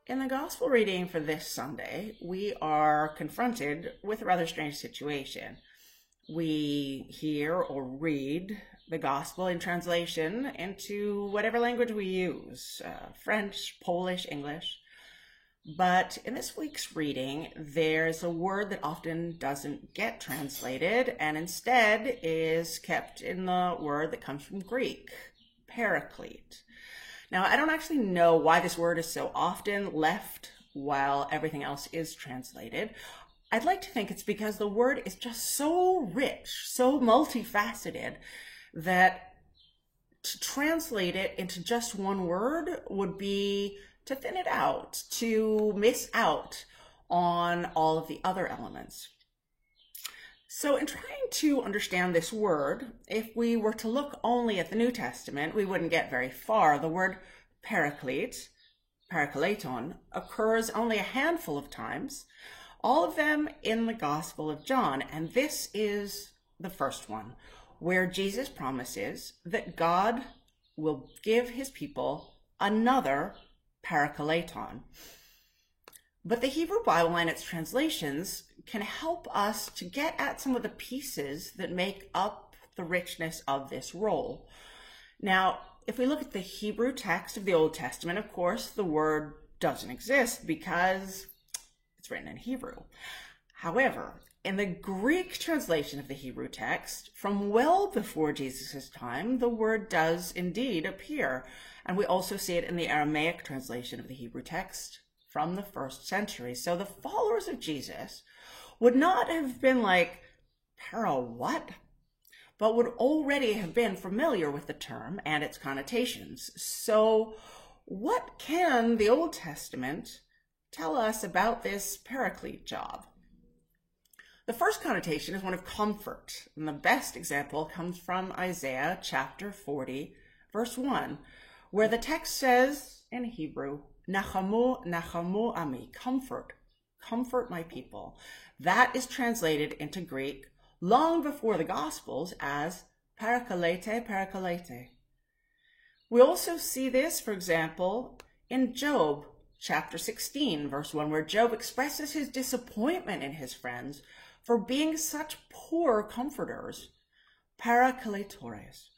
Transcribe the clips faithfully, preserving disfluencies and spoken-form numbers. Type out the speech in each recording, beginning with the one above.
In the gospel reading for this Sunday, we are confronted with a rather strange situation. We hear or read the gospel in translation into whatever language we use, uh, French, Polish, English. But in this week's reading, there's a word that often doesn't get translated and instead is kept in the word that comes from Greek, paraclete. Now, I don't actually know why this word is so often left while everything else is translated. I'd like to think it's because the word is just so rich, so multifaceted, that to translate it into just one word would be to thin it out, to miss out on all of the other elements. So in trying to understand this word, if we were to look only at the New Testament, we wouldn't get very far. The word paraclete, parakleton, occurs only a handful of times, all of them in the Gospel of John. And this is the first one, where Jesus promises that God will give his people another parakleton. But the Hebrew Bible and its translations can help us to get at some of the pieces that make up the richness of this role. Now, if we look at the Hebrew text of the Old Testament, of course, the word doesn't exist because it's written in Hebrew. However, in the Greek translation of the Hebrew text, from well before Jesus' time, the word does indeed appear. And we also see it in the Aramaic translation of the Hebrew text from the first century. So the followers of Jesus would not have been like, para what? But would already have been familiar with the term and its connotations. So what can the Old Testament tell us about this paraclete job? The first connotation is one of comfort, and the best example comes from Isaiah chapter forty, verse one, where the text says in Hebrew, Nachamu, Nachamu Ami, comfort, comfort my people. That is translated into Greek long before the Gospels as parakalete, parakalete. We also see this, for example, in Job chapter sixteen, verse one, where Job expresses his disappointment in his friends for being such poor comforters, parakaletores.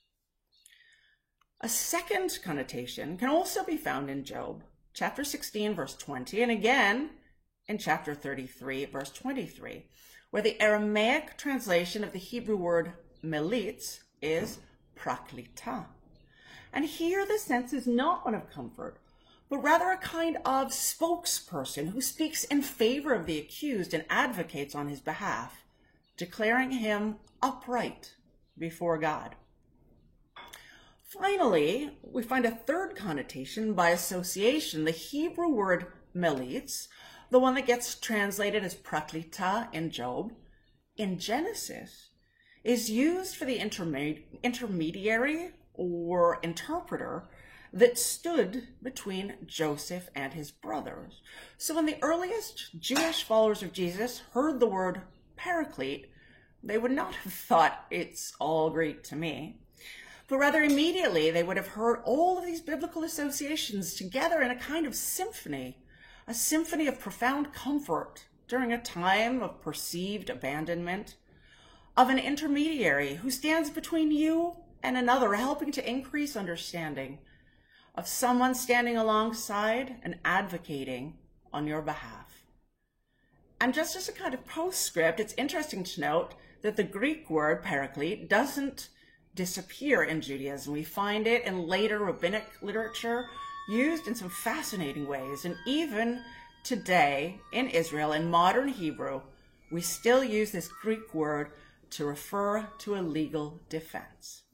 A second connotation can also be found in Job chapter sixteen, verse twenty, and again in chapter thirty-three, verse twenty-three, where the Aramaic translation of the Hebrew word melitz is praklita. And here the sense is not one of comfort, but rather a kind of spokesperson who speaks in favor of the accused and advocates on his behalf, declaring him upright before God. Finally, we find a third connotation by association, the Hebrew word melitz, the one that gets translated as praklita in Job, in Genesis, is used for the interme- intermediary or interpreter that stood between Joseph and his brothers. So when the earliest Jewish followers of Jesus heard the word paraclete, they would not have thought it's all Greek to me, but rather immediately they would have heard all of these biblical associations together in a kind of symphony, a symphony of profound comfort during a time of perceived abandonment, of an intermediary who stands between you and another, helping to increase understanding, of someone standing alongside and advocating on your behalf. And just as a kind of postscript, it's interesting to note that the Greek word paraclete doesn't disappear in Judaism. We find it in later rabbinic literature used in some fascinating ways. And even today in Israel, in modern Hebrew, we still use this Greek word to refer to a legal defense.